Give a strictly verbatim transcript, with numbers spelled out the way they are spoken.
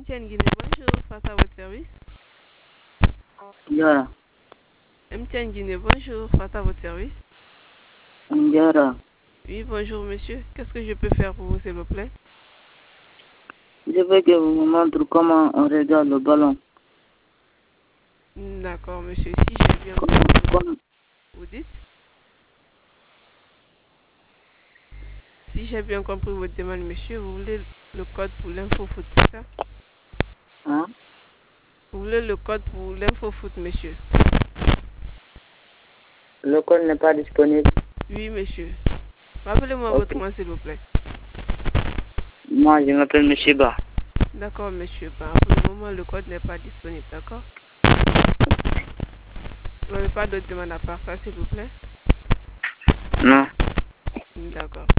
M T N Guinée, bonjour, face à votre service. Yara. M T N Guinée, bonjour, face à votre service. Yara. Oui, bonjour monsieur. Qu'est-ce que je peux faire pour vous, s'il vous plaît? Je veux que vous me montrez comment on regarde le ballon. D'accord, monsieur. Si j'ai bien compris, Comme- vous dites. Si j'ai bien compris votre demande, monsieur, vous voulez le code pour l'info foot, c'est ça? Hein? Vous voulez le code pour l'info foot, monsieur? Le code n'est pas disponible. Oui, monsieur. Rappelez-moi Ok. votre nom, s'il vous plaît. Moi, je m'appelle Monsieur Ba. D'accord, monsieur. Ben, pour le moment, le code n'est pas disponible, d'accord? Vous n'avez pas d'autres demandes à part ça, s'il vous plaît? Non. D'accord.